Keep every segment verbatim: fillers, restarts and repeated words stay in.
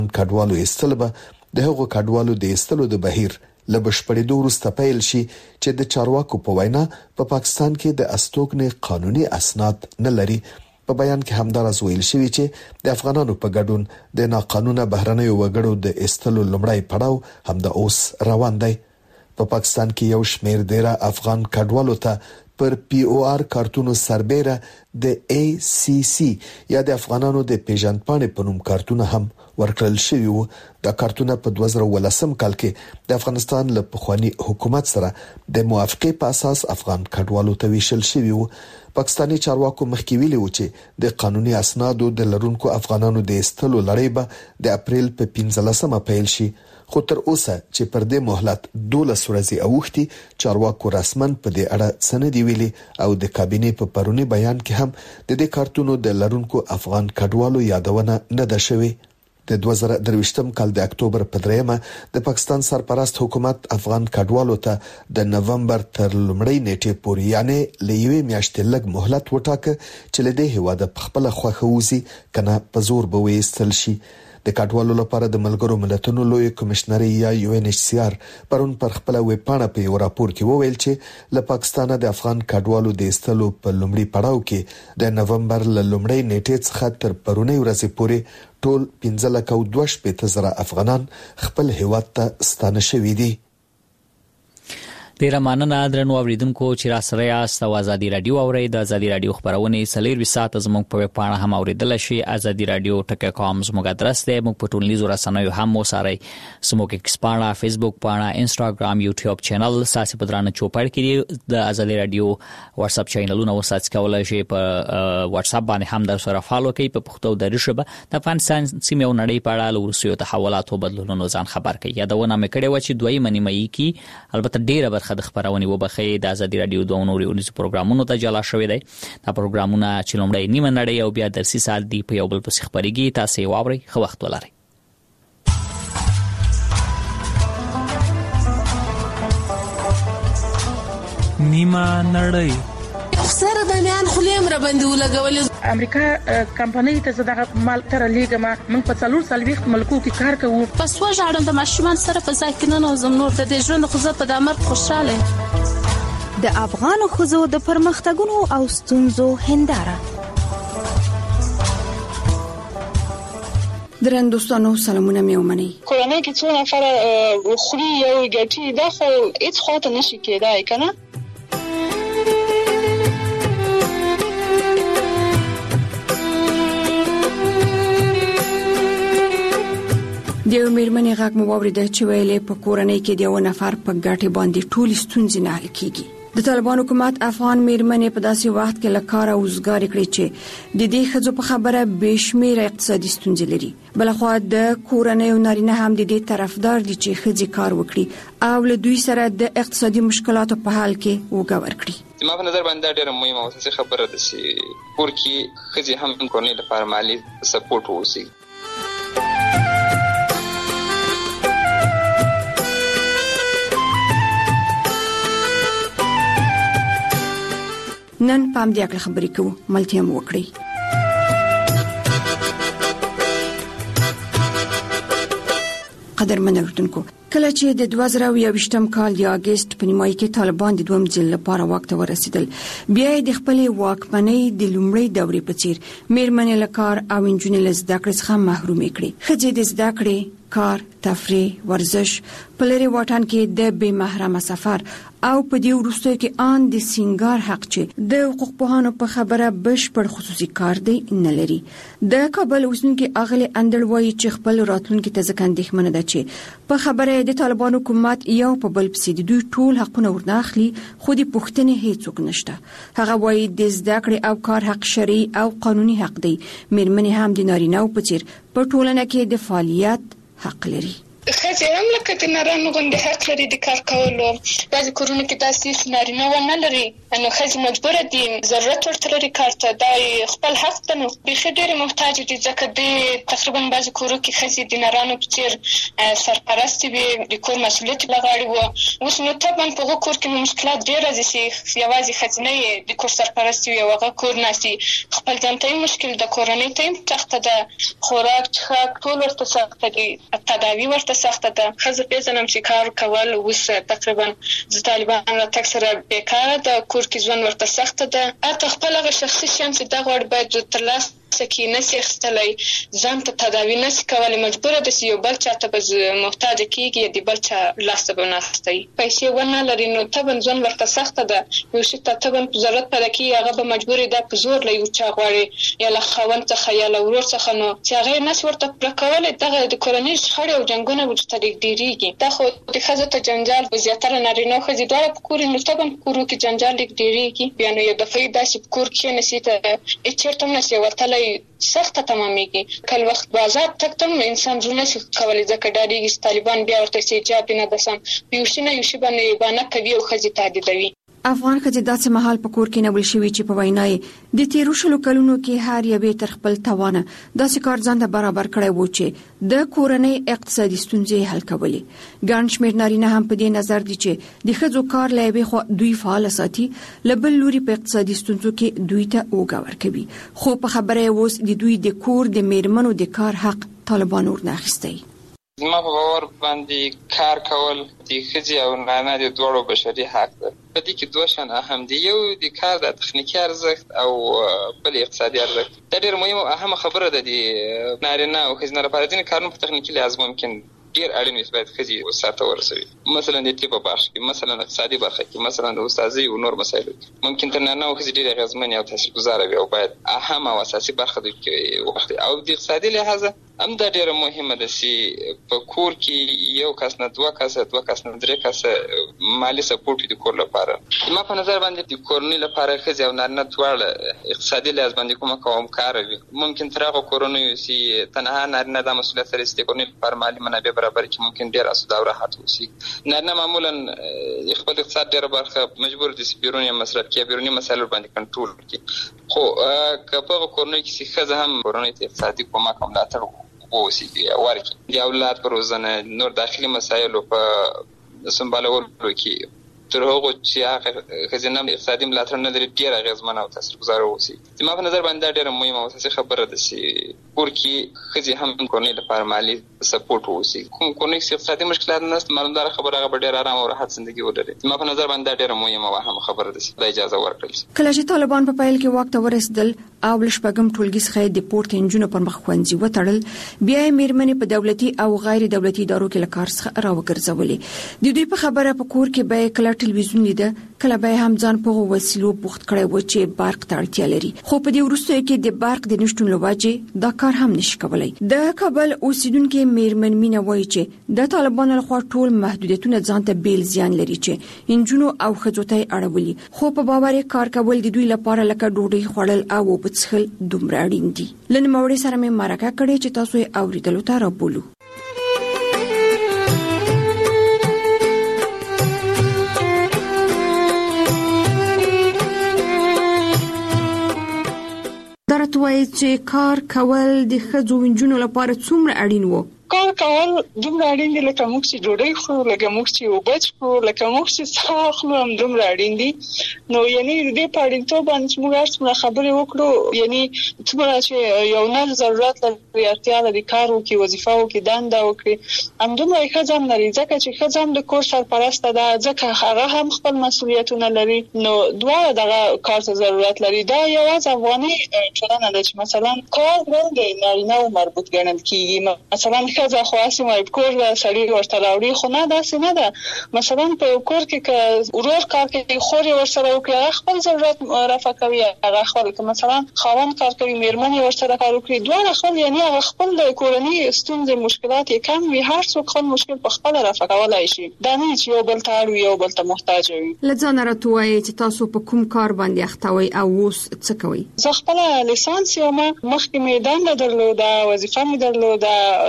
کډوالو ایستل به د هغو کډوالو د ایستلو د بهیر له بشپړېدو وروسته پیل شي چې د چارواکو په وینا په پا پاکستان کې د استوګنې قانوني اسناد نه لري. په بیان کې همدارس ویل شوی چې د افغانانو په ګډون د ناقانونه بهرنیو وګړو د ایستلو لومړی پړاو هم د اوس روان دی. په پا پاکستان کې یو شمېر ډیره افغان کډوالو ته پر پی او آر کارتونو سربېره د ای سی سی یا د افغانانو د پیژندپاڼې په نوم کارتونه هم ورکړل شوی وو. دا کارتونه په دوه زره ولسم کال کې د افغانستان له پخوانی حکومت سره د موافقې په اساس افغان کډوالو ته ویشل شوی وو. پاکستاني چارواکو مخکې ویلي و چې د قانوني اسنادو د لرونکو افغانانو د ایستلو لړۍ به د اپریل په پنځلسمه پیل شي، خو تر اوسه چې پر دې مهلت دولس ورځې اوښتي چارواکو رسمن په دې اړه څه نه دی ویلي او د کابینې په پرونی بیان کې هم د دې کارتونو د لرونکو افغان کډوالو یادونه نه ده شوې. د دوه زره درویشتم کال د اکتوبر په دریمه د پاکستان سرپرست حکومت افغان کډوالو ته د نومبر تر لومړۍ نیټې پورې یعنی لېوي میاشتې لږ مهلت وټاکه چې له دې هواده په خپل خوخه وزي کنه په زور به وېستل شي. د کډوالو لپاره د ملګرو ملتونو لوی کمشنر یا یو ان ایچ سی آر پرون پر خپل ویب پاڼه په یو راپور کې وویل چې له پاکستانه د افغان کډوالو د ایستلو په لومړي پړاو کې د نومبر ل لومړۍ نیټې څخه تر پرونی ورځې پورې ټول پنځه لک او دوه شپېته زره افغانان خپل هیواد ته ستانه شوي دي. ډیره مننه درنو اوریدونکو چې را سره یاست او ازادي رادیو اورئ. د ازادي رادیو خبرونه سلیروي ساعت زموږ په ویب پاڼه هم اوریدل شي. ازادي رادیو ټک کام زموږ ادرس دی. موږ په ټولنیزو رسنیو هم وسارئ. زموږ ایکس پاڼه، فیسبوک پاڼه، انستګرام، یوټیوب چینل ساسي پدرانه چوپړ کړي. د ازادي رادیو واتس اپ چینلونه وسات کولای شي. په واتس اپ باندې هم در سره فالو کړئ. په پښتو د ژبه د افغانستان سیمه او نړۍ په اړه ورسیو تحولاتو بدلونونو ځان خبر کړي. یادونه مې کړې و چې دوی منی مې کی البته ډیره برخه د خبرونه وبخې د ازادي رادیو دوه نوري ونیس پروګرامونو ته جلا شوې دي. دا پروګرامونه چې لومړی نیمه نړۍ او بیا درسي سال دی په یو بل پسې خبرېږي. تاسو یې واورئ. خو وخت ولرئ. نیمه نړۍ سره د میان خلیم را باندې ولګول. امریکا کمپنۍ ته زداغه مال تر لیګما من په څلور سال وخت ملکو کې کار کوو. پس وژاړم د ماشومان سره په ځای کې نه نوزم نور د ژوند خو زه په دامر خوشاله. د افغان خزو د پرمختګونو او ستونزو هنداره. درن دوستانو سلامونه مې ومني. کورونه کې څو نفر خوري یو ګټي دا خو هیڅ خاطر نشي کېدای کنه. دیو میرمنې غاک مو وریده چې ویلې په کورنۍ کې دیو نفر په ګټه باندې ټول ستونزې نه حل کیږي. د طالبان حکومت افغان میرمنې په داسې وخت کې لکاره اوسګاری کړی چې د دې خځو په خبره بشمیر اقتصادي ستونزې لري. بلخو د کورنۍ نارینه هم د دې طرفدار دي چې خځې کار وکړي او له دوی سره د اقتصادي مشکلاتو په حل کې وګور کړي. زما په نظر باندې ډېره مهمه او اساسي خبره ده چې کور کې خځې هم کورنۍ لپاره مالي سپورټ ووسي. نن پام دې اکل خبرې کوو ملتیا مو وکړي. قدرمن اوریدونکو، کله چې د دوه زره یوویشتم کال د اگست په نیمایي کې طالبان د دویم ځل لپاره واک ته ورسېدل، بیا د خپل واکمنۍ د لومړۍ دورې په څیر میرمنې له کار او انجونې له زده کړې څخه محرومې کړې. ښځې د زده کړې، کار، تفریح، ورزش، په لرې واټن کې د بې محرمه سفر او په دې وروستیو کې ان د سینګار حق چې د حقوق پوهانو په خبره بشپړ خصوصي کار دی نه لري. د کابل اوسنکي اغلی اندړ وایي چې خپل راتلونکي ته ځکه اندېښمنه ده چې په خبره د طالبان حکومت یو په بل پسې د دوی ټول حقونه ورناخلي، خو د پوښتنې هیڅوک نشته. هغه وایي د زده کړې او کار حق شرعي او قانوني حق دی. میرمنې هم د نارینه‌و په څیر په ټولنه کې د فعالیت حق لري. خځې هم لکه د نارینه‌و غوندې حق لري د کار کولو. بعضې کورونو کې داسې نارینه ونه لري نو خځې مجبوره دي ضرورت ورته لري کار ته، دا خپل حق ده. نو بیخي ډېرې محتاج دي ځکه د تقریبا بعضې کورو کې ښځې د نرانو په څېر سرپرستې وي، د کور مسؤلیت یې له غاړې وه. اوس نو طبعا په هغو کور کې نو مشکلات ډېر راځي چې یوازې ښځینه یې د کور سرپرستې وي او هغه کور ناستي. خپل ځان ته یې مشکل ده، کورنۍ ته یې سخته ده، خوراک څښاک ټول ورته سخته دي، تداوي ورته سخته ده. ښځه پېژنم چې کار کول اوس تقریبا د طالبان راتګ سره بېکاره ده، کور کې ژوند ورته سخته ده. حتی خپل هغه شخصي شیان چې دغه غواړي باید ترلاسه کې نشي اخیستلی، ځان ته تداوي نشي کولی، مجبوره ده چې یو بل چا ته به محتاجه کېږي، د بل چا لاس ته به ناسته وي، پیسې ونه لري. نو طبعا ژوند ورته سخته ده. یو شي ته طبعا ضرورت پیدا کېږي، هغه به مجبورې ده په زور له یو چا غواړي، یا له خاوند څخه یا له ورور څخه، نو چې هغه یې نشي ورته پوره کولی. دغه د کورنۍ شخړې او جنګونه ورته ډېرېږي. دا خو د ښځو ته جنجال په زیاتره نارینه او ښځې دواړه په کور نو طبعا په کورو کې جنجال لږ ډېرېږي. بیا نو یو دفعه داسې په کور کښېنسي ته هېڅ چېرته هم نشي وتلی، سخته تمامېږي. کله وخت بازار تګ ته هم انسان زړه نشي کولی ځکه ډارېږي چې طالبان بیا ورته چې حجاب دې نه ده سم، په یو شي نه یو شي باندې بهانه کوي او ښځې تهدیدوي. افغان ښځې داسې مهال په کور کې نبل شوي چې په وینا یې د تیرو شلو کلونو کې هر یوې تر خپل توانه داسې کار ځان ته برابر کړی و چې د کورنۍ اقتصادي ستونزې حل کولې. ګڼ شمېر نارینه هم په دې نظر دي چې د ښځو کار له یوې خوا دوی فعاله ساتي، له بل لوري په اقتصادي ستونزو کې دوی ته اوږه ورکوي. خو په خبره یې اوس د دوی د کور د میرمنو د کار حق طالبان ورنه اخیستی. زما په باور باندې کار کول د ښځې او نارینه د دواړو بشري حق ده. په دې کې دوه شیان اهم دي، یو د کار د تخنیکي ارزښت او بل اقتصادي ارزښت. دا ډېر مهم او اهمه خبره ده د نارینه او ښځینه لپاره. ځینې کارونه په تخنیکي لحاظ ممکن ډېر اړین وي باید ښځې سرته ورسوي، مثلا د طب په برخه کې، مثلا اقتصادي برخه کې، مثلا د استاذۍ او نور مسایلو کې ممکن تر نارینه او ښځې ډېرې اغېزمنې او تاثیرګذاره وي او باید اهمه او اساسي برخه دوی کې واخلي. او د اقتصادي لحاظه هم دا ډېره مهمه ده چې په کور کې یو کس نه دوه کسه دوه کس نه درې کسه مالي سپورټ د کور لپاره. ما په نظر باندې د کورنۍ لپاره ښځې او نارینه دواړه اقتصادي لحاظ باندې کومه کومکاره وي. ممکن تر هغه کورنیو چې تنها نارینه دا مسؤلیت لري چې د کورنۍ لپاره مالي منابع برابر کړي، ممکن ډېر اسوده او راحت اوسي. نارینه معمولا خپل اقتصاد ډېره برخه مجبور دي چې بیروني مصرف کړي، بیروني مسایل باندې کنټرول کړي. خو که په هغه کورنۍ کې چې ښځه هم کورنۍ ته اقتصادي کومک او ملاتړ ووسیږي ورکړي، د اولاد په روزنه، نور داخلي مسایلو په سمبالولو کې، تر هغو چې هغه ښځینه اقتصادي ملاتړ نه لري ډېر اغېزمنه او تاثیرګذاره واوسي. زما په نظر باندې دا ډېره مهمه او اساسي خبره ده چې کور کې ښځې هم کورنۍ لپاره مالي سپورټ واوسي. کوم کورنۍ کې اقتصادي مشکلات نشته، معلومداره خبره هغه به ډېر ارام او راحت زندګي ولري. زما په نظر باندې دا ډېره مهمه او اهمه خبره ده چې دا اجازه ورکړل شي. کله چې طالبان په پیل کې واک ته ورسېدل او له شپږم ټولګي څخه د پورته نجونو پر مخ ښوونځي وتړل، بیا یې میرمنې په دولتي او غیر دولتي ادارو کې له کار څخه راوګرځولې. د دوی په خبره په کور کې به کله ټلویزیون لیده، کله به هم ځان په وسیلو بوخت کړی و چې برق ته اړتیا لري. خو په دې وروستیو کې د برق د نشتون له وجې دا کار هم نشي کولی. د کابل اوسیدونکو میرمن مینه وایي چې د طالبانو لخوا ټول محدودیتونه ځان ته بیل زیان لري چې انجونو او ښځو ته اړولي. خو په باور کار کول د دوی لپاره لکه ډوډۍ خوړل او اوبه څښل دومره اړین دي. لن موړې سره مې مرکه کړې چې تاسو یې اوریدلو ته رابولو. درته چې کار کول د ښځو ونجونو لپاره څومره اړین وو؟ کار کول دومره اړین دي لکه موږ چې ډوډۍ خورو، لکه موږ چې اوبه څښو، لکه موږ چې ساه اخلو، هم دومره اړین دي. نو یعنې د دې په اړینتوب باندې چې موږ هر څومره خبرې وکړو، یعنې څومره چې یو نه ضرورت لري، اړتیا لري کار وکړي، وظیفه وکړي، دنده وکړي، همدومره یې ښځه هم لري. ځکه چې ښځه هم د کور سرپرسته ده، ځکه هغه هم خپل مسؤلیتونه لري. نو دواړه دغه کار ته ضرورت لري. دا یوازې افغاني ټولنه ده چې مثلا کار د نارینه و مربوط ګڼل کېږي. مثلا ښځه خو هسې وایي کور سړي ورته راوړي، خو نه، داسې نه ده. مثلا په کور کې که ورور کار کوي، خور یې ورسره وکړي، هغه خپل ضرورت رفع کوي، هغه خپل که مثلا خاوند کار کوي، میرمن یې ورسره کار وکړي، دواړه خپل یعنې هغه خپل د کورنۍ ستونزې مشکلات یې کم وي، هر څوک خپل مشکل په خپله رفع کولی شي. دا نه چې یو بل ته اړ وي، یو بل ته محتاج وي. له ځانه راته وایي چې تاسو په کوم کار باندې اخته وئ او اوس څه کوئ؟ زه خپله لیسانس یم، مخکې مې دنده درلوده، وظیفه مې درلوده، درس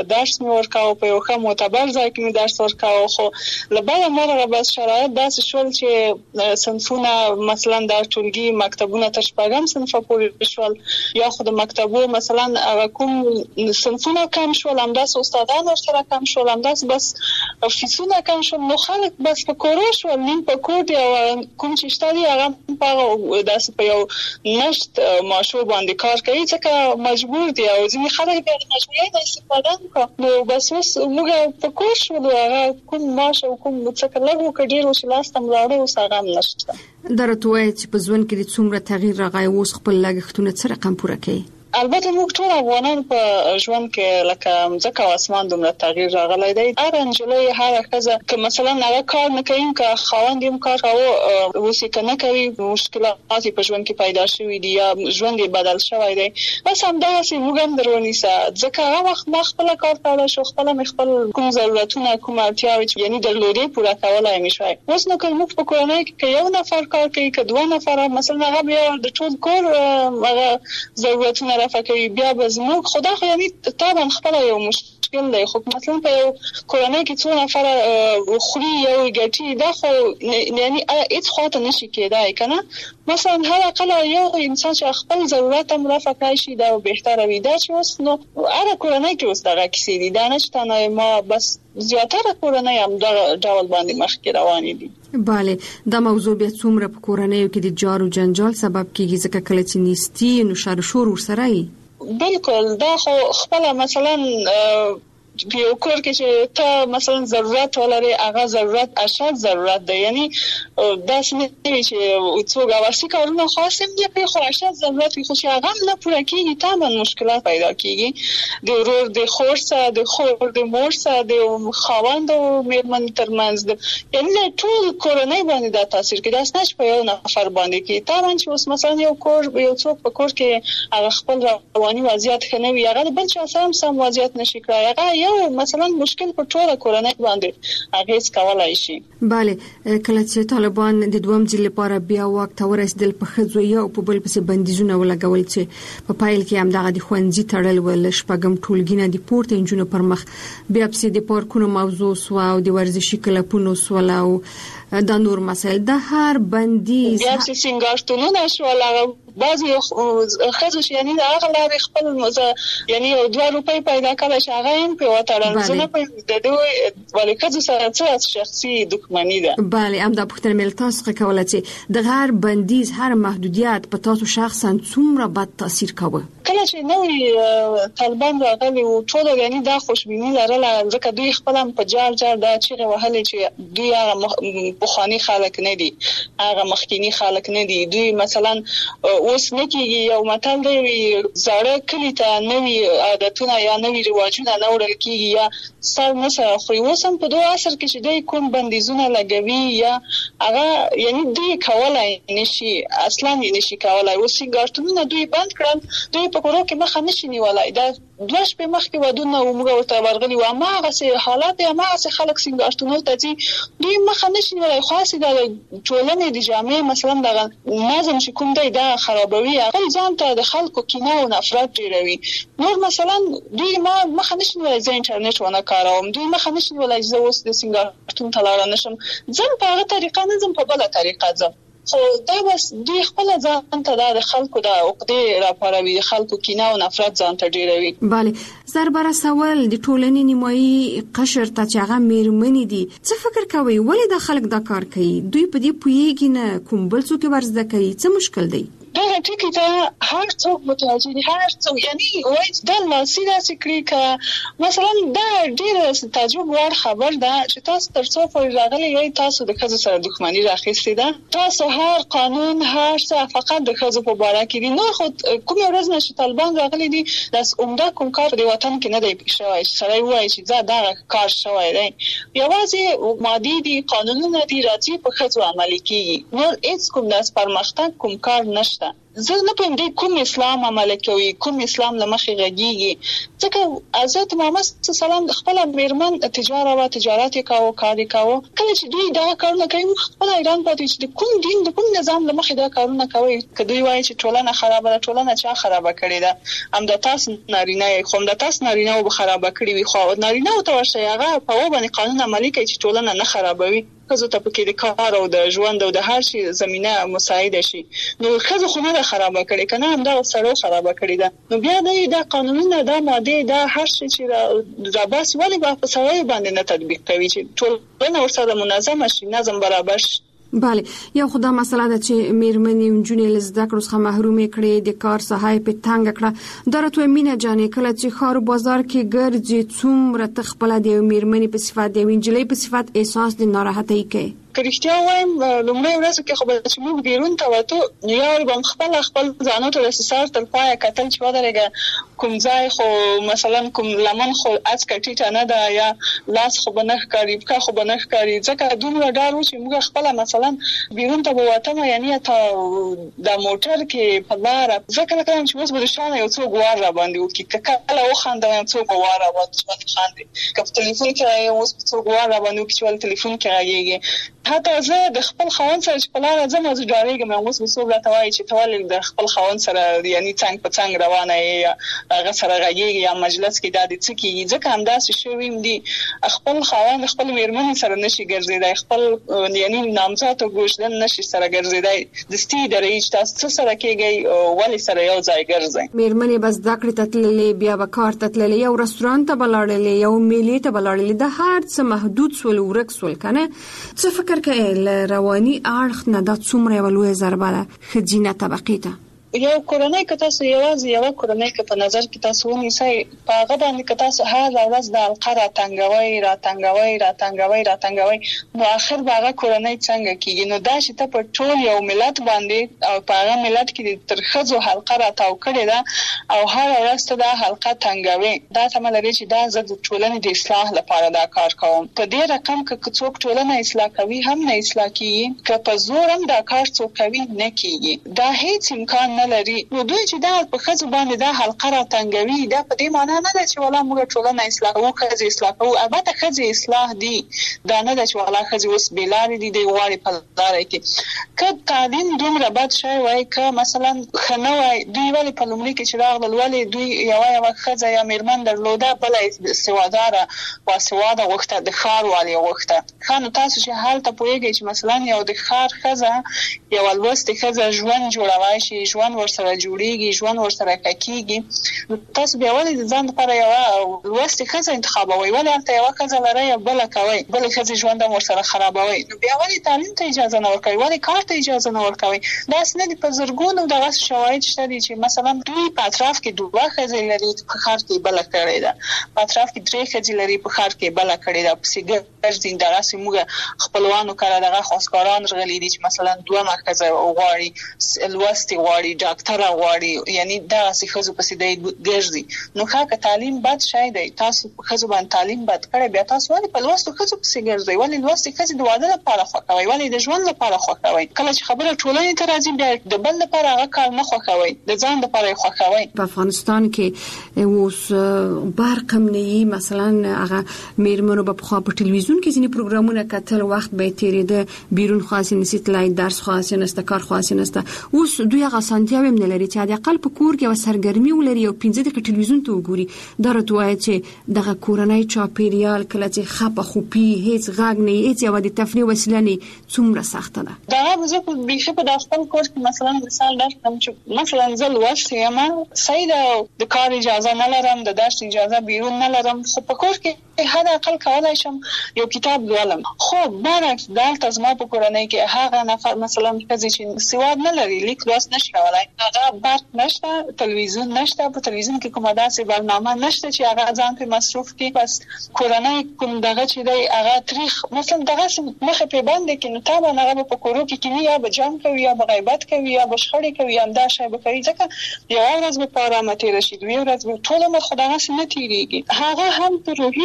مې ورکاوه، په یو ښه معتبر ځای کې مې درس ورکاوه، خو له بله مرغه بس شرایط داسې شول چې صنفونه مثلا د ټولګي مکتبونه تر شپږم صنفه پورې شول، یا خو د مکتبو مثلا هغه کوم صنفونه کم شول، همداسې استادان ورسره کم شول، همداسې بس فیسونه کم شول، نو خلک بس په کورو شول، نیم په کور دي او کوم چې شته دي هغه په هغه داسې په یو نشت معاشو باندې کار کوي ځکه مجبور دي او ځینې خلک بیا د مجبورۍ نه استفاده نه کوي. نو بس اوس موږ په کور شولو، هغه کوم معاش او کوم څه لږ وکړ ډېر اوس لاس ته ملاړه اوس هغه هم نشته. دا راته وایي چې په ژوند کې د څومره تغییر راغی، اوس خپل لګښتونه څه رقم پوره کوي؟ البته موږ ټول افغانان په ژوند کې لکه ځکه او اسمان دومره تغییر راغلی دی. هر نجلۍ هر ښځه که مثلا هغه کار نه کوي، که خاوند یې کار کاوه اوس یې که نه کوي، مشکلات په ژوند کې پیدا شوي دي یا ژوند یې بدل شوی دی، بس همداسې موږ هم در ونیسه ځکه هغه وخت ما خپله کار کولی شو، خپله مې خپل کوم ضرورتونه کوم اړتیاوې چې یعنې درلودې پوره کولی مې شوی. اوس نو که موږ په کورنۍ کې که یو نفر کار کوي که دوه نفره مثلا هغه بیا د ټول کور هغه ضرورتونه رفع کوي، بیا به زموږ خدا خو یعنې طبعا خپله یو مشکل دی، خو مثلا په یو کورنۍ کې څو نفره خوري یو ګټي، دا خو یعنې هېڅ خواته نشي کېدای که نه. مثلا هر اقل یو انسان چې خپل ضرورت هم رفع کړی شي دا بهتره وي. دا چې اوس نو هره کورنۍ کې اوس دغه کیسې دي، دا نه چې تنها ما بس زیاتره کورنۍ هم دغه ډول باندې مخکې روانې دي. بله، دا موضوع بیا څومره په کورنیو کې د جار و جنجال سبب کېږي ځکه کله چې نیستي نو شر و شور ورسره وي. بالکل، دا خو خپله مثلا په یو کور کې چې ته مثلا ضرورت ولري هغه ضرورت اشد ضرورت دی، یعنی داسې نه وي چې څوک اواسي کارونه خاص هم دي کوي خو اشد ضرورت وي، خو چې هغه هم نه پوره کېږي طبعا مشکلات پیدا کېږي د ورور د خور سره، د خور د مور سره، د خاوند او مېرمنې ترمنځ، یعنی ټول کورنۍ باندې دا تاثیر کوي. داسې نه چې په یو نفر باندې کوي. طبعا چې اوس مثلا یو کور یو څوک په کور کې هغه خپل رواني وضعیت ښه نه وي، هغه د بل چا سره هم سم وضعیت نشي کړی، هغه یو مثلا مشکل په ټوله کورنۍ باندې اغیز کولای شي. بله، کله چې طالبان د دویم ځل لپاره بیا واک ته ورسېدل، په ښځو یو په بل پسې بندیزونه ولګول چې په پایل کې هم دغه د ښوونځي تړل ول، شپږم ټولګي نه د پورته نجونو پر مخ، بیا پسې د پارکونو موضوع سو او د ورزشي کلبونو سول او دا نور مسایل، د هر بندیز بیا پسې سینګارتونونه شول، بعضی ښځو چې یعنې د هغه لارې خپل یعنې یو دوه روپۍ پیدا کړی چې هغه هم پرې وتړل. زه نه پوهېږم د دوی ولې ښځو سره څه شخصي دښمني ده. بله، همدا پوښتنه مې له تاسو څخه کوله چې د هر بندیز هر محدودیت په تاسو شخصا څومره بد تاثیر کوه؟ کله چې نوې طالبان راغلي وو ټولو یعنې دا خوشبیني لرله ځکه دوی خپل هم په جار جار دا چیغې وهلې چې دوی هغه پخواني خلک نه دي، هغه مخکیني خلک نه دي. دوی مثلا اوس نه کېږي، یو متل دی زاړه کلي ته نوي عادتونه یا نوي رواجونه نه وړل کېږي یا سر نه سره خوري. اوس هم په دغه عصر کې چې دوی کوم بندیزونه لګوي یا هغه یعنې دوی کولی نشي، اصلا یې نشي کولی. اوس سینګارتونونه دوی بند کړل، دوی په کورو کې مخه نشي نیولی. دا دوه شپې مخکې ودونه و موږ ورته ورغلي وو، هماغسې حالات دی، هماغسې خلک سینګارتونو ته ځي، دوی مخه نشي نیولی. خو هسې د ټولنې د جامع مثلا دغه نظم چې کوم دی دا خرابوي، هغه ځان ته د خلکو کینه او نفرت ډېروي. نور مثلا دوی ما مخه نشي نیولی زه انټرنیټ ونه کاروم، دوی مخه نشي نیولی زه اوس د سینګارتون ته لاړه نشم، ځم په هغه طریقه نه ځم په بله طریقه ځم. خو دا بس دوی خپل ځان ته د خلکو د عقدې راپاروي، د خلکو کینه او نفرت ځان ته ډېروي. بله، زربره سوال د ټولنې نیمایي قشر ته چې هغه مېرمنې دي، څه فکر کوي ولې دا خلک دا کار کوي؟ دوی په دې پوهېږي نه، کوم بل څوک یې ورزده کوي، څه مشکل دی؟ دغه ټکي ته هر څوک متوجه دي، هر څوک یعنې وایي دا لاسي داسې کړي که مثلا دا ډېره تعجب وړ خبر ده چې تاسو تر څو پورې راغلي یئ تاسو د ښځو سره دښمني راخیستې ده. تاسو هر قانون هر څه فقط د ښځو په باره کې دي. نور خو کومې ورځ نه چې طالبان راغلي دي داسې عمده کوم کار په دې وطن کې نه دی شوی چې سړی ووایي چې دا دغه کار شوی دی. یوازې مادي دي، قانونونه دي، راځي په ښځو عملي کېږي. نور هېڅ کوم داسې پرمختګ کوم کار نشته. زه نه پوهیم دی کوم اسلام عمل کوي، کوم اسلام له مخې غږیږي. ځکه حضرت محمد صلی الله علیه وسلم خپل میرمن تجارت او تجارت کاوه، کار کاوه. کله چې دوی دا کارونه کوي خپل ایران پاتې چې کوم دین د کوم نظام له مخې دا کارونه کوي. که دوی وایي چې ټولنه خرابه ده، ټولنه چا خرابه کړې ده؟ هم د تاسو نارینه یې، خو هم د تاسو نارینه و به خرابه کړې وي. خو نارینه ته ورشئ هغه په و باندې قانون عملي کوي چې ټولنه نه خرابوي. ښځو ته پکې د کار او د ژوند او د هر شي زمینه مساعده شي. نو ښځو خو نه ده خرابه کړې، که نه همدغه سړو خرابه کړې ده. نو بیا دی دا قانونونه، دا مادې، دا هر شي چې راباسي ولې به په سړیو باندې نه تطبیق کوي چې ټولنه ورسره منظمه شي، نظم برابر شي. بله، یو خدا مسله ده چې میرمنې نجونې له زده کړو څخه محرومې کړې، د کار ساحه یې په تنګه کړه. دا راته مینه جانې کله چې ښار او بازار کې ګرځې څومره ته خپله د یوې میرمنې په صفت، د یوې نجلۍ په صفت احساس د ناراحتۍ کوي؟ که رښتیا وایم لومړی ورځ کې خو به چې موږ بیرون ته وتو نو یو به خپل خپل ځانو ته د سر تر پایه کتل چې ودرېږه کوم ځای خو مثلا کوم لمن خو از کټیټه نه ده، یا لاس خو به نه ښکاري، پښه خو به نه ښکاري. ځکه دومره ډار و چې موږ خپله مثلا بیرون ته به وتم، یعنې ته د موټر کې په لاره زه کله کله چې اوس به د شانه یو څوک وار را باندې وکړي، که کله وخاندم یم څوک به وار را باندې خاندي، که په تلیفون کې رایم اوس څوک وار را باندې وکړي چې ولې تلیفون کې غږېږي. حتی زه د خپل خاوند سره چې په لاره ځم زه ډارېږم، اوس به څوک راته وایي چې ته ولې د خپل خاوند سره یعنې څنګ په څنګ روانه یې، یا هغه سره غږېږي، یا مجلس کې دا دې څه کېږي. ځکه همداسې شوي م دي خپل خاوند خپل میرمنې سره نشي ګرځېدی، خپل یعنې نامزاد او ګوشدن نشي سره ګرځېدی. دستي درې چې تاسو څه سره کېږئ، ولې سره یو ځای ګرځئ. میرمنې به زده کړې ته تللې، بیا به کار ته تللې، یو رستورانت ته به لاړلې، یو میلې ته به لاړلې، د هر څه محدود سول، ورک سول. که نه څه فکر کوې له رواني اړخ نه دا څومره یوه لویه ضربه ده ښځینه طبقې ته؟ یو کورنۍ که تاسو یوازې یوه کورنۍ که په نظر کې تاسو ونیسئ، په هغه باندې که تاسو هره ورځ د حلقه راتنګوئ راتنګوئ راتنګوئ راتنګوئ نو آخر به هغه کورنۍ څنګه کېږي؟ نو دا چې ته په ټول یو ملت باندې او په هغه ملت کې تر ښځو حلقه راتاو کړې ده او هره ورځ ته دا حلقه تنګوې، دا تمه لري چې دا زه د ټولنې د اصلاح لپاره دا کار کوم. په دې رقم که څوک ټولنه اصلاح کوي هم نه اصلاح کېږي، که په زور هم دا کار څوک کوي نه کېږي. دا هیڅ امکان نه لري. نو دوی چې دا په ښځو باندې دا حلقه راتنګوي، دا په دې معنا نه ده چې والله موږ ټولنه اصلاح کوو، ښځې اصلاح کوو. البته ښځې اصلاح دي، دا نه ده چې والله ښځې اوس بې لارې دي، دوی غواړي په لاره کې. که تعلیم دومره بد شوی وای، که مثلا ښه نه وای، دوی ولې په لومړي کې چې راغلل ولې دوی یوه یوه ښځه یا میرمن درلوده، بله سواداره باسواده غوښته، د ښار والې غوښته. ښه نو تاسو چې هلته پوهېږئ چې مثلا یو د ښار ښځه یوه لوستې ښځه ژوند جوړوای شي، ژوند ورسره جوړیږي، ژوند ورسره کېږي، نو تاسو بیا ولې د ځان لپاره یوه لوستې ښځه انتخابوئ؟ ولې هلته یوه ښځه لرئ یا بله کوئ، بلې ښځې ژوند هم ورسره خرابوئ؟ نو بیا ولې تعلیم ته اجازه نه ورکوئ؟ ولې کار ته اجازه نه ورکوئ؟ داسې نه دي. په زرګونو دغسې شواهد شته دي چې مثلا دوی په اطراف کې دوه ښځې لري، په ښار کې بله کړې ده، په اطراف کې درې ښځې لري، په ښار کې بله کړې ده، پسې ګرځي. دغسې موږ خپلوانو کره دغه خواستګاران راغلي دي چې مثلا دومره ښځه غواړي، لوستې غواړي، ډاکټره غواړي، یعنی دغسې ښځو پسې دی ګرځي. نو ښه که تعلیم بد شی دی، تاسو په ښځو باندې تعلیم بد کړی، بیا تاسو ولې په لوستو ښځو پسې ګرځئ؟ ولې لوستې ښځې د واده لپاره خوښوئ؟ ولې د ژوند لپاره خوښوئ؟ کله چې خبره ټولنې ته راځي بیا د بل لپاره هغه کار نه خوښوئ، د ځان لپاره یې خوښوئ. په افغانستان کې اوس برق هم نه وي، مثلا هغه میرمنو به پخوا په ټلویزیون کې ځینې پروګرامونه کتل، وخت به یې تېرېده، بیرون خو هسې نشي تللی، درس خو هسې نشته، کار خو هسې نشته. اوس دوی هغه اسانتیاوې هم نه لري چې حداقل په کور کې یوه سرګرمي ولري او پنځه دقیقې ټلویزیون ته وګوري. دا راته وایي چې دغه کورنی چاپېریال کله چې خپه خوپي، هېڅ غږ نه وي، هېڅ یوه د تفریح وسیله نه وي، څومره سخته ده. دغه زه په بیخي په خپل کور کې مثلا مثال درکړم چې مثلا زه لوستې یم، صحیح ده، د کار اجازه نه لرم، د درس اجازه بیرون نه لرم، خو په کور کې حداقل کولی شم یو کتاب لولم. خو برعکس دلته زما په کورنۍ کې هغه نفر مثلا ښځې چې سواد نه لري، لیک لوست نشي کولی، هغه برق نشته، تلویزیون نشته، په تلویزیون کې کومه داسې برنامه نشته چې هغه ځان پرې مصروف کړي. بس کورنۍ کوم دغه چې دی هغه تریخ مثلا دغسې مخې پرې بندې کړي، نو طبعا هغه به په کورو کې کیني، یا به جنګ کوي، یا به غیبت کوي، یا به شخړې کوي، همدا شی به کوي. ځکه یوه ورځ به په ارامه تېره شي، دوې ورځ به ټول عمر خو دغسې نه تېرېږي. هغه هم په روحي فشار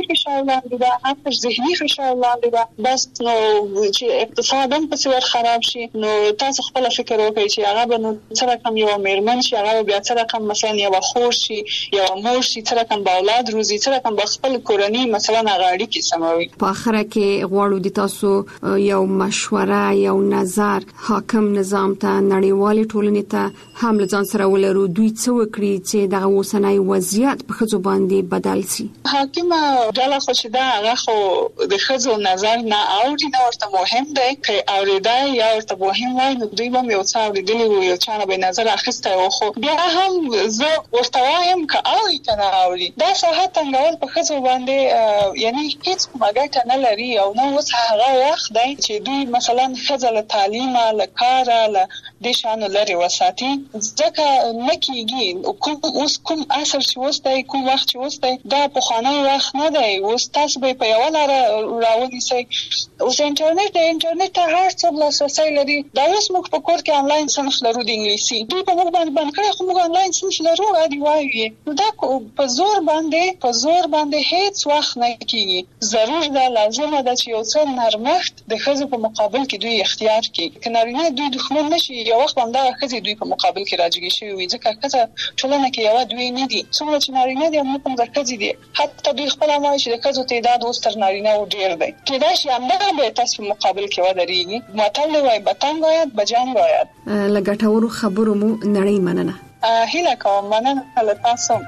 لاندې ده، هم پر ذهني فشار لاندې ده. بس نو چې اقتصاد هم پسې ور خراب شي، نو تاسو خپل فکر وکړئ چې هغه به نو څه رقم یو میرمن شي، هغه بیا څه رقم مثلا یو خور شي، یو مور شي، څه رقم به اولاد روزي، څه رقم به خپل کورنۍ مثلا هغه اړیکې سموي. په اخره کې غواړو د تاسو یو مشوره، یو نظر حاکم نظام ته، نړیوال ټولنې ته هم لځان سره ولرو، دوی څه وکړي چې دغه اوسنۍ وضعیت په ښځو باندې بدل شي. حاکمه ډله خو چې دا هغه خو د ښځو نظر نه اوري، نه ورته مهم دی، که اورېدای یا ورته مهم وای نو دوی به یو څه اورېدلي وو، یو چا نه به نظر اخیستی وو. خو بیا هم زه ورته وایم که اوري که نه اوري، دا ساحه تنګول په ښځو باندې یعنی هیڅ کومه ګټه نه لري. او نو اوس هغه وخت دی چې دوی مثلا ښځه له تعلیمه، له کاره، له دې شیانو لرې وساتي، ځکه نه کېږي. کوم اوس کوم عصر چې اوس دی، کوم وخت چې اوس دی، دا پخوانی وخت نه دی. اوس تاسو به په یوه لاره راونیسئ. اوس انټرنیټ دی، انټرنیټ ته هر څوک لاسرسی لري. دا اوس موږ په کور کې انلاین صنف لرو د انګلیسي، دوی په موږ باندې بند کړی، خو موږ انلاین صنف لرو عادي وایو. نو دا په زور باندې په زور باندې هیڅ وخت نه کېږي. ضرور ده، لازمه ده چې یو څه نرمښت د ښځو په مقابل کې دوی اختیار کړي. که نارینه دوی دښمن نه شي، یو وخت همدغه ښځې دوی په مقابل کې راجګې شوي وي، ځکه ښځه ټولنه کې یوه دوی نه دي. څومره چې نارینه دي همدومره ښځې دي. حتی دوی خپله وایي چې د ښځو تعداد اوس تر نارینه و ډېر دی. کېدای شي همدغه به تاسو په مقابل کې ودرېږي. متل دی وایي بتنګ باید بجنګ باید. له ګټورو خبرو مو نړۍ مننه. هیله کوم، مننه له تاسو.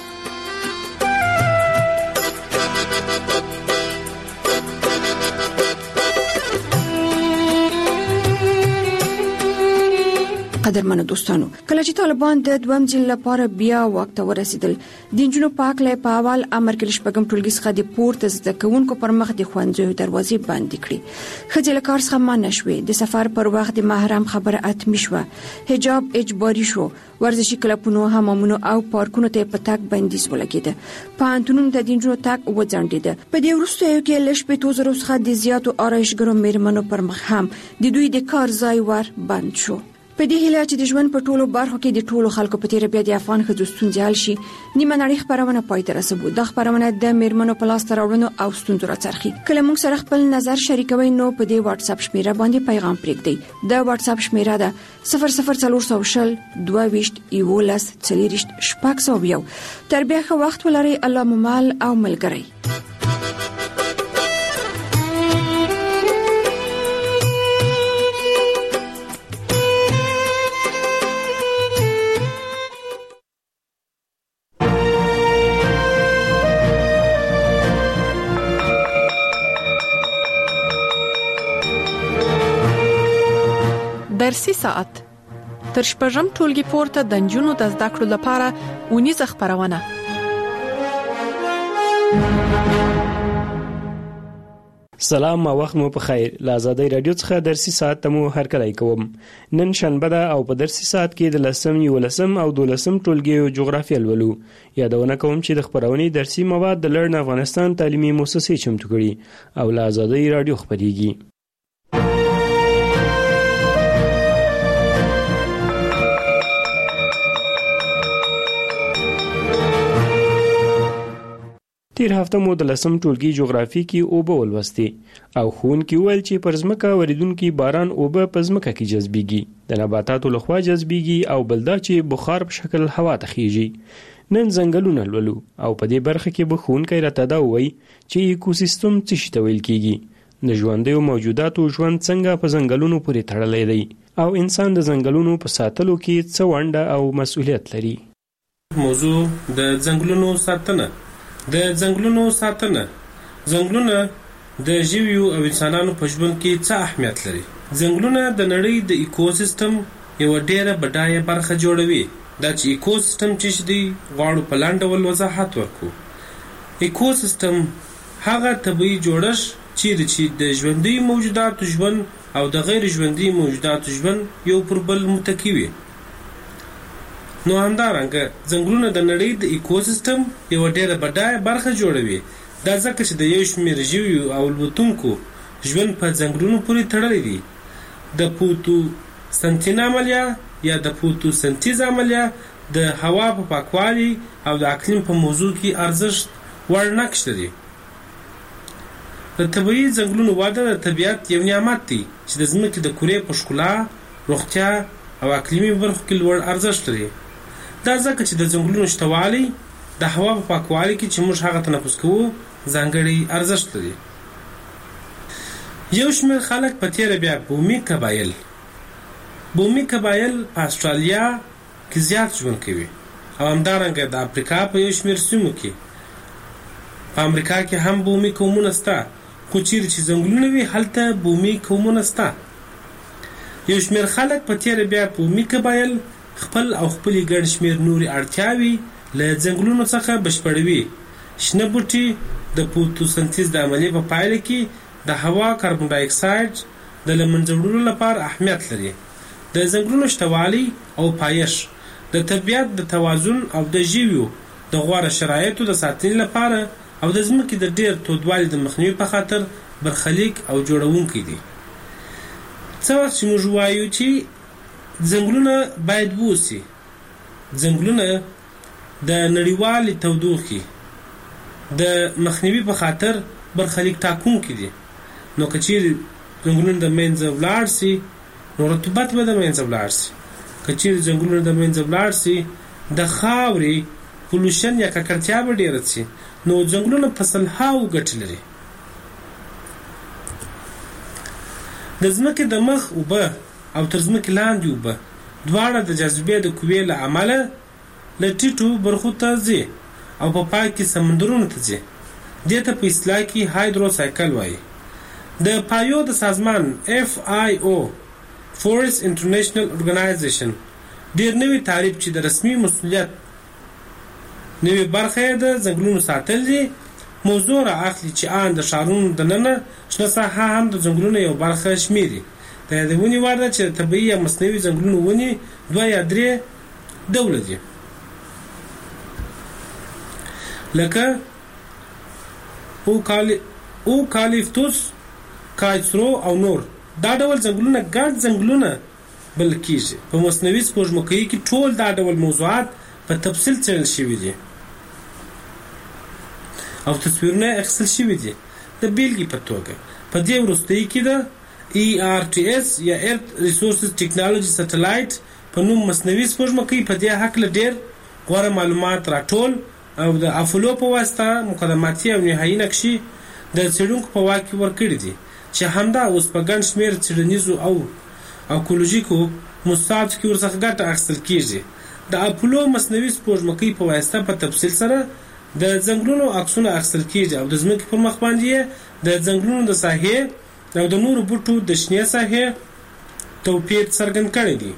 قدرمنو دوستانو، کله چې طالبان د دویم ځل لپاره بیا واک ته ورسېدل، د نجونو پاکلې په اول امر کې شپږم ټولګي څخه د پورته زده کوونکو پر مخ د ښوونځیو دروازې بندې کړې. ښځې له کار څخه منع شوې، د سفر پر وخت د محرم خبره اتمی شوه، حجاب اجباري شو، ورزشي کلبونو، حمامونو او پارکونو ته په تګ بندیز ولګېده، پوهنتونونو ته د نجونو تګ وځنډېده. په دې وروستیو کې له شپېتو زرو څخه د زیاتو آرایشګرو میرمنو پر مخ هم د دوی د کار ځای ور بند شو. په دې هیله چې د ژوند په ټولو برخو کې د ټولو خلکو په تیر بیا د افغان ښځو ستونزې حل شي، نیمه نړۍ خبرونه پای ته رسوو. دا خبرونه د میرمنو په لاس راوړنو او ستونزو راڅرخي. کله موږ سره خپل نظر شریکوي نو په دې واتس اپ شمیره باندې پیغام پرېږدئ. دا واتس اپ شمیره ده صفر صفر څلور سوه شل دوه ویشت یولس څلېرویشت شپږ سوه یو. تر بیا ښه وخت ولرئ. الله مو مل او ملګری. درسي ساعت تر شپږم ټولګي پورته د نجونو د زده کړو لپاره اونیزه خبرونه. سلام او وخت مو په خیر. له آزادۍ رادیو څخه درسي ساعت ته مو هرکلی کوم. نن شنبه ده او په درسي ساعت کې د لسم، یولسم او دولسم ټولګیو جغرافیه لولو. یادونه کوم چې د خبرونې درسي مواد د لرن افغانستان تعلیمي مؤسسې چمتو کړي او له آزادۍ رادیو خبريږي. تیر هفته مو د لسم ټولګي جغرافي کې اوبه ولوستي او ښوونکي وویل چې پر ځمکه ورېدونکي باران اوبه په ځمکه کې جذبېږي، د نباتاتو لخوا جذبېږي او بل دا چې بخار په شکل هوا ته خیږي. نن ځنګلونه لولو او په دې برخه کې به ښوونکی راته دا ووایي چې ایکوسیستم څه شي ته ویل کېږي، د ژوندیو موجوداتو ژوند څنګه په ځنګلونو پورې تړلی دی او انسان د ځنګلونو په ساتلو کې څه ونډه او مسؤلیت لري. موضوع د ځنګلونو ساتنه. د ځنګلونو ساتنه ځنګلونه د ژویو او انسانانو په ژوند کې څه اهمیت لري؟ ځنګلونه د نړۍ د ایکوسیستم یو ډېره بډایه برخه جوړوي. دا چې ایکوسیستم چې دی غواړو په لاندې ډول وضاحت ورکړو. ایکوسیستم هغه طبیعي جوړښت چیرې چې د ژوندي موجوداتو ژوند او د غیر ژوندي موجوداتو ژوند یو پر بل متکی وي. نو همدارنګه ځنګلونه د نړۍ د ایکوسیستم یوه ډېره بډایه برخه جوړوي. دا ځکه چې د یو شمېر ژویو او الوتونکو ژوند په ځنګلونو پورې تړلی دی. د فوتوسنتین عملیه یا د فوتوسنتیز عملیه د هوا په پاکوالي او د اقلیم په موضوع کې ارزښت وړ نقش لري. د طبیعي ځنګلونو وده د طبیعت یو نعمت دی چې د ځمکې د کورې په ښکلا، روغتیا او اقلیمي برخو کې لوړ ارزښت لري. دا ځکه چې د ځنګلونو شتوالی د هوا په پاکوالي کې چې موږ هغه تنفس کوو ځانګړی ارزښت لري. یو شمېر خلک په تیره بیا بومي قبایل بومي قبایل په استرالیا کې زیات ژوند کوي او همدارنګه د افریقا په یو شمېر سیمو کې. په امریکا کې هم بومي قومونه شته، خو چیرې چې ځنګلونه وي هلته بومي قومونه شته. یو شمېر خلک په تیره بیا بومي قبایل خپل او خپلې ګڼ شمېر نورې اړتیاوې له ځنګلونو څخه بشپړوي. شنه بوټي د فوتوسنتیز د عملیې په پایله کې د هوا کاربن ډای اکساید د له منځه وړلو لپاره اهمیت لري. د ځنګلونو شتوالی او پایښت د طبیعت د توازن او د ژویو د غوره شرایطو د ساتنې لپاره او د ځمکې د ډېر تودوالي د مخنیوي په خاطر برخلیک او جوړونکی دي. څه وخت چې موږ وایو چې ځنګلونه باید ووسي، ځنګلونه د نړیوالې تودوخې د مخنیوي په خاطر برخلیک ټاکونکي دي. نو که چیرې ځنګلونه د منځه ولاړ سي نو رطوبت به د منځه ولاړ سي. که چیرې ځنګلونه د منځه ولاړ سي د خاورې پولوشن یا ککړتیا به ډېره سي. نو ځنګلونه په سلهاوو ګټې لري. د ځمکې د مخ اوبه او تر ځمکې لاندې اوبه دواړه د جاذبې د قوې له امله له ټیټو برخو ته ځي او په پای کې سمندرونو ته ځي. دې ته په اصطلاح کې هایدرو سایکل وایي. د پایو د سازمان اف آی او فورست انټرنیشنل اورګنایزیشن ډېر نوی تعریف چې د رسمي مسؤلیت نوی برخه یې د ځنګلونو ساتل دي موضوع را اخلي چې آن د ښارونو دننه شنه ساحه هم د ځنګلونو یو برخه شمیري. د یادونې وړ ده چې د طبیعي یا مصنوعي ځنګلونو ونې دوه یا درې ډوله دي، لکه اوکالیپتوس، کایسرو او نور. دا ډول ځنګلونه ګډ ځنګلونه بلل کېږي. په مصنوعي سپوږمکۍ کې ټول دا ډول موضوعات په تفصیل څېړل شوي دي او تصویرونه یې اخیستل شوي دي. د بیلګې په توګه په دې وروستۍ کې د ای آر ټي اس یا ارت ریسورسز ټیکنالوژي سټلایټ په نوم مصنوعي سپوږمکۍ په دې هکله ډېر غوره معلومات راټول او د افولو په واسطه مقدماتي او نهایي نقشې د څېړونکو په واک کې ورکړي دي چې همدا اوس په ګڼ شمېر څېړنیزو او اکولوژیکو موسساتو کې ورڅخه ګټه اخیستل کېږي. د اپولو مصنوعي سپوږمکۍ په واسطه په تفصیل سره د ځنګلونو عکسونه اخیستل کېږي او د ځمکې پر مخ باندې د ځنګلونو د ساحې او د نورو بوټو د شنې ساحې توپیر څرګند کړی دی.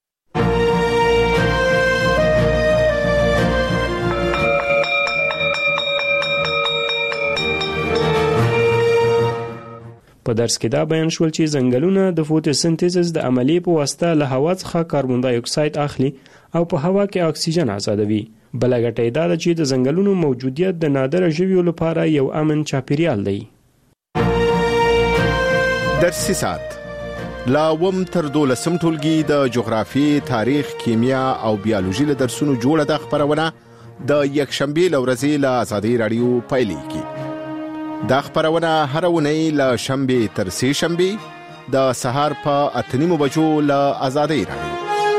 په درس کې دا بیان شول چې ځنګلونه د فوتوسنتیز د عملیې په واسطه له هوا څخه کاربن ډای اکساید اخلي او په هوا کې اکسیجن آزادوي. بله ګټه یې دا ده چې د ځنګلونو موجودیت د نادره ژویو لپاره یو امن چاپیریال دی. درسي ساعت لا وم تر دولسم ټولګي د جغرافي، تاریخ، کیمیا او بیولوژي له درسونو جوړه د خبرونه د یکشنبه لورځي له آزادي رادیو پایلیږي. دا خبرونه هر ونی له شنبه تر سه شنبه د سهار په اتنیمو بجو له آزادي رادیو.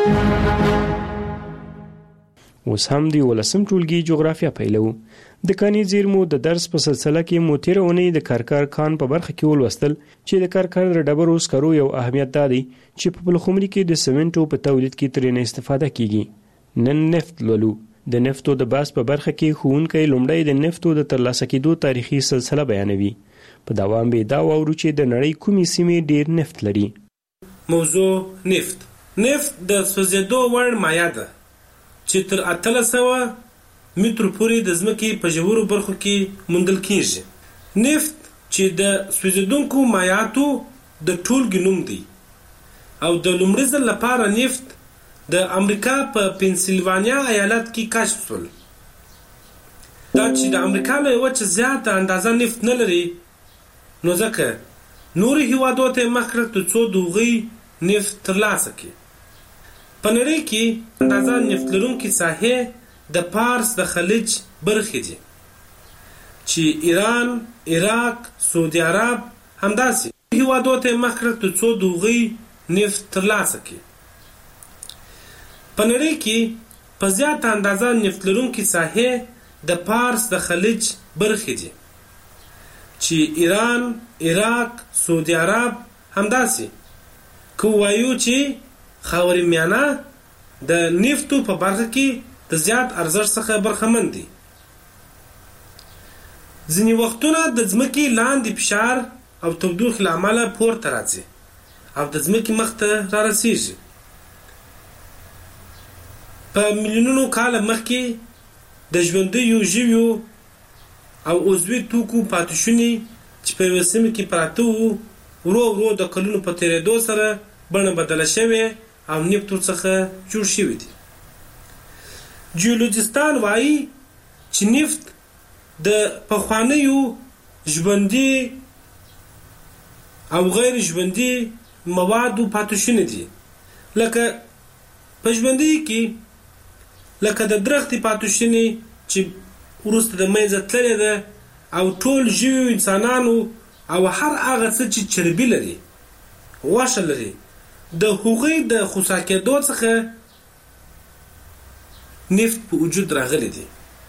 اوس هم دی ولسم ټولګي جغرافیا پیلو. د کاني زیرمو د درس په سلسله کې مو تیر اونۍ د کارکار کان په برخه کې ولوستل چې د کارکار د ډبرو سکرو یو اهمیت دی چې په پلخمري کې د سمنټو په تولید کې ترې نه استفاده کیږي. نن نفت لولو. د نفتو د باس په برخه کې ښوونکی لومړی د نفتو د ترلاسه کېدو تاریخي سلسله بیانوي. په دوام به دا واورو چې د نړۍ کومې سیمې ډیر نفت لري. موضوع نفت. نفت د سوځېدو وړ مایع ده چې تر اتلس سوه مترو پورې د ځمکې په ژورو برخو کې موندل کېږي. نفت چې د سوځېدونکو مایعاتو د ټولګې نوم دی او د لومړي ځل لپاره نفت د امریکا په پنسلوانیا ایالت کې کشف شول. دا چې د امریکا له وچه زیاته اندازه نفت نه لري نو ځکه نورو هیوادو ته مخ کړ ترڅو د هغوی نفت ترلاسه کړي. په نړۍ کې اندازه نفت لرونکي ساحې د پارس د خلیج برخې دي. چې ایران، عراق، سعودي عرب همداسې هیوادو ته مخ کړ ترڅو د هغوی نفت ترلاسه کړي. په نړۍ کې په زیاته اندازه نفت لرونکي ساحې د پارس د خلیج برخې دي چې ایران، عراق، سعودي عرب همداسې که وایو چې خاورې میانه د نفتو په برخه کې د زیات ارزښت څخه برخمن دي. ځینې وختونه د ځمکې لاندې فشار او تودوخې له امله پورته راځي او د ځمکې مخ ته را رسیږي. په میلیونونو کاله مخکې د ژوندیو ژویو او عضوي توکو پاتې شونې چې په یوه سیمه کې پراته وو ورو ورو د کلونو په تېرېدو سره بڼه بدله شوې او نفت ورڅخه جوړ شوي دي. جیولوجستان وایي چې نفت د پخوانیو ژوندي او غیر ژوندي موادو پاتې شونې دي، لکه په ژوندي کې لکه د درختې پاتې شونې چې وروسته د منځه تللې ده او ټول ژویو انسانانو او هر هغه څه چې چربي لري، غوښه لري، د هغوی د خوسا کېدو څخه نفت په وجود راغلی دی.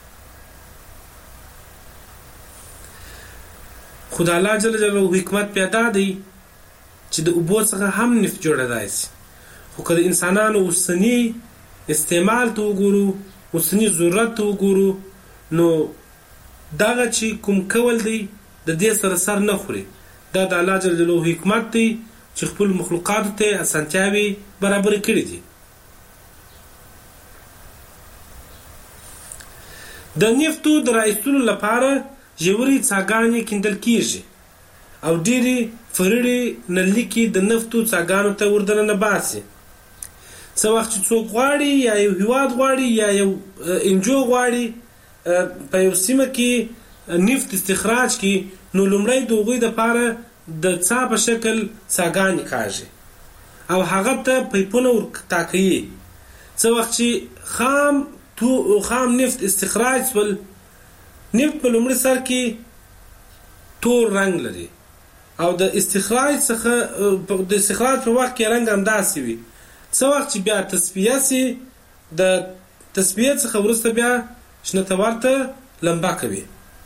خو د الله جل جلاله حکمت پیدا دی چې د اوبو څخه هم نفت جوړېدای شي. خو که د انسانانو اوسني استعمال ته وګورو، اوسني ضرورت ته وګورو، نو دغه چې کوم کول دی د دې سره سر نه خوري. دا د الله جل جلاله حکمت دی چې خپل مخلوقاتو ته اسانتیاوې برابر کړي دي. د نفتو د رایستلو لپاره ژورې څاګانې کیندل کیږي او ډېرې فرړې نلکې د نفتو څاګانو ته وردننه باسي. څه وخت چې څوک غواړي یا یو هیواد غواړي یا یو انجو غواړي په یو سیمه کې نفت استخراج کړي، نو لومړی د هغوی دپاره د څا په شکل څاګانې کاږي او هغه ته پیپونه ورټاکوي. څه وخت چې خام تو خام نفت استخراج سول، نفت په لومړي سر کې تور رنګ لري او د استخراج څخه د استخراج په وخت کې رنګ همداسې وي. څه وخت چې بیا تصفیه سي، د تصفیه څخه وروسته بیا شنه ورته لمبا کوي.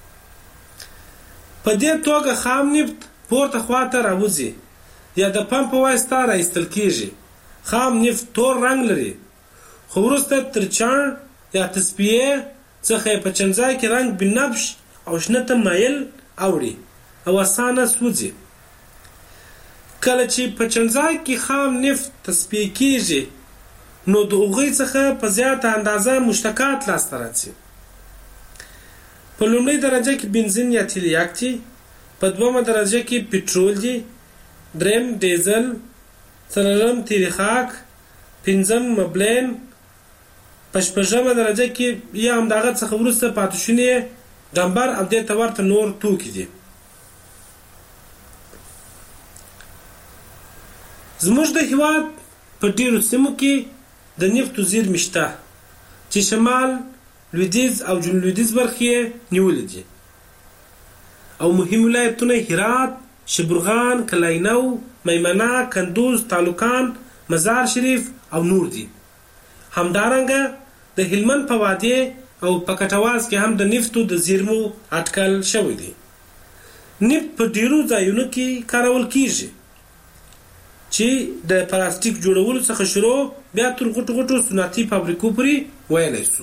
په دې توګه خام نفت پورته خواته راوځي یا د پمپ په واسطه راایستل کیږي. خام نفت تور رنګ لري، خو وروسته تر چاڼ یا تصفیه څخه په چنځای کې رنګ بنفش او شنه ته مایل اوړي او اسانه سوځي. کله چې په چنځای کې خام نفت تصفیه کیږي، نو د هغوی څخه په زیاته اندازه مشتقات لاسته راځي. په لومړۍ درجه کې بنزین یا تیلیاک دي، په دویمه درجه کې پټرول دي، دریم ډیزل، څلورم تیریخاک، پنځم مبلین، په شپږمه درجه کې یا همدغه څخه وروسته پاتې شونې ډمبر او دې ته ورته نور توکي دي. زموږ د هېواد په ډېرو سیمو کې د نفتو زیرمې شته چې شمال، لویدیځ او جنوب لویدیځ برخې یې نیولې دي او مهم ولایتونه هرات، شبرغان، کلاینو، میمنه، کندوز، تالوکان، مزار شریف او نور دي. همدارنګه د هلمند په وادي او په کټواز کې هم د نفتو د زیرمو اټکل شوی دی. نفت په ډیرو ځایونو کې کارول کیږي چې د پلاستیک جوړولو څخه شروع بیا تر غټو غټو صنعتي فابریکو پورې ویلی سو.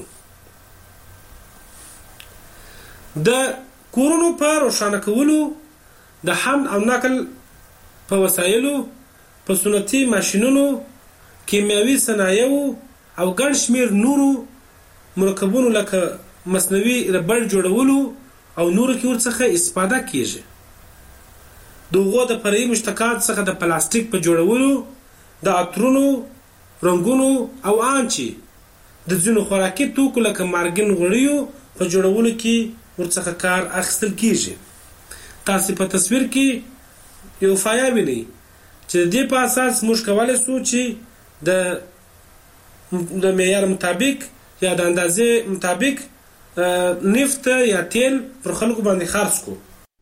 د کورونو په روښانه کولو، د حمل او نقل په وسایلو، په صنعتي ماشینونو، کیمیاوي صنایعو او ګڼ شمېر نورو مرکبونو لکه مصنوعي ربړ جوړولو او نورو کې ورڅخه استفاده کیږي. د هغو د فرعي مشتقات څخه د پلاستیک په جوړولو، د عطرونو، رنګونو او ان چې د ځینو خوراکي توکو لکه مارګین غوړیو په جوړولو کې ورڅخه کار اخیستل کیږي. تاسو په تصویر کې یو فایه وینئ چې د دې په اساس موږ کولی شو چې د د معیار مطابق یا د اندازې مطابق نفت یا تیل پر خلکو باندې خرڅ کو.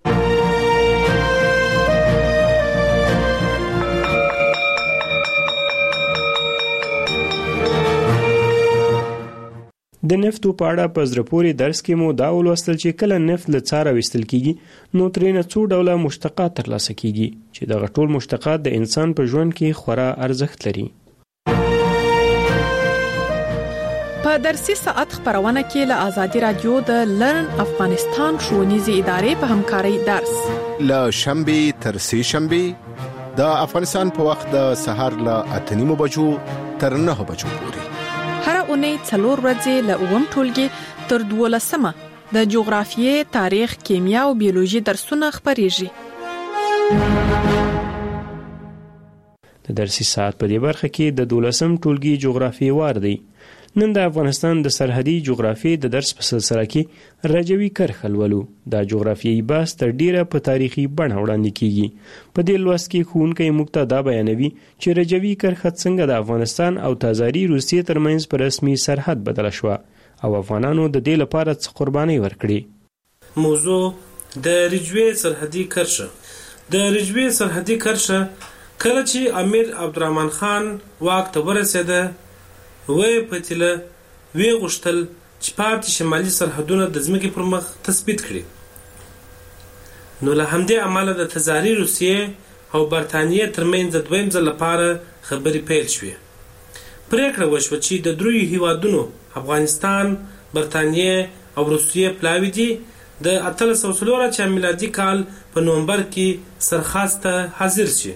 د نفتو په اړه په زړه پورې درس کې مو دا ولوستل چې کله نفت له څاره ویستل کیږي نو ترېنه څو ډوله مشتقات ترلاسه کیږي چې دغه ټول مشتقات د انسان په ژوند کې خورا ارزښت لري. په درسي ساعت خبرونه کې له آزادي رادیو د لرن افغانستان ښوونیزې ادارې په همکارۍ درس له شنبه تر سه شنبه د افغانستان په وخت د سهار له اته نیمو بجو تر نه بجو پورې هر اونۍ څلور ورځې له اووم ټولګي تر دولسمه د جغرافیې، تاریخ، کیمیا او بیولوژي درسونه خبريږي. د درسي ساعت په دې برخه کې د دولسم ټولګي جغرافیې وار دی. نن د افغانستان د سرحدي جغرافیې د درس په سلسله کې رجوي کرښه لولو. دا جغرافیایي بحث تر ډیره په تاریخي بڼه وړاندې کیږي. په دې لوست کې ښوونکی موږ ته دا بیانوي چې رجوي کرښه څنګه د افغانستان او تازاري روسیې ترمنځ په رسمي سرحد بدله شوه او افغانانو د دې لپاره څه قرباني ورکړي. موضوع د رجوي سرحدي کرښه. د رجوي سرحدي کرښه کله چې امیر عبدالرحمن خان واک ته ورسېده وی پتیله وی غشتل چې پاتې شمالي سرحدونه د ځمکې پر مخ تثبیت کړي. نو له همدې امله د تزاري روسیې او برتانیې ترمنځ د دویم ځل لپاره خبرې پیل شوې. پریکړه وشوه چې د دریو هیوادونو افغانستان، برتانیې او روسیې پلاوي دي د اتلس سوه څلور اتیا میلادي کال په نومبر کې سرخاس ته حاضر شي.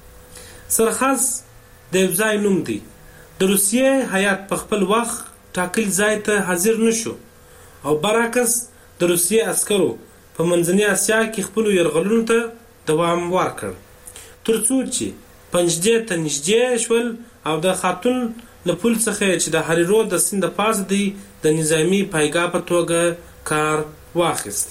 سرخاس د یو ځای نوم دی. د روسیې هیات په خپل وخت ټاکل ځای ته حاضر نشو او برعکس د روسیې عسکرو په منځنۍ اسیا کې خپل یرغلونو ته دوام ورکړ ترڅو چې پنجدې ته نږدې شول او د خاتون له پل څخه چې د هریرو د سیند پاس دی د نظامی پایګاه په توګه کار واخیست.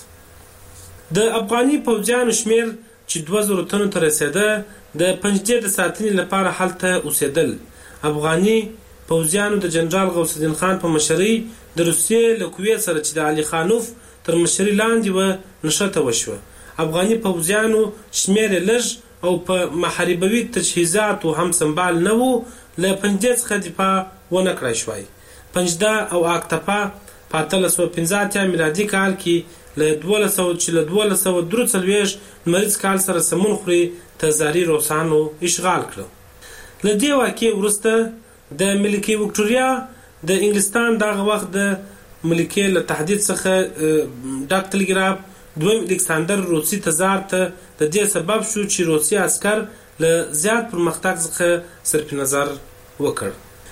د افغاني پوځیانو شمیر چې دوه زره تنو ته رسېده د پنجدې د ساتنې لپاره هلته اوسېدل. افغاني پوځیانو د جنرال غوث الدین خان په مشرۍ د روسیې له قوې سره چې د علي خانوف تر مشرۍ لاندې و نښته وشوه. افغاني پوځیانو شمیر لږ او په محاربوي تجهیزات او هم سنبال نه وو له پنجدې څخه دفاع ونه کړای شوای. پنجده او اکتپا په اتلس سوه پنځه اتیا میلادي کال کې له دولس سوه چې له دولس سوه درې څلوېښت لمریز کال سره سمون خوري تزاري روسانو اشغال کړ. له دې واقعې وروسته د ملکې وکټوریا د انګلستان دغه وخت د ملکې له تهدید څخه ډک ټلګراف دویم الکساندر روسي تزار ته د دې سبب شو چې روسي عسکر له زیات پرمختګ څخه صرف نظر وکړ.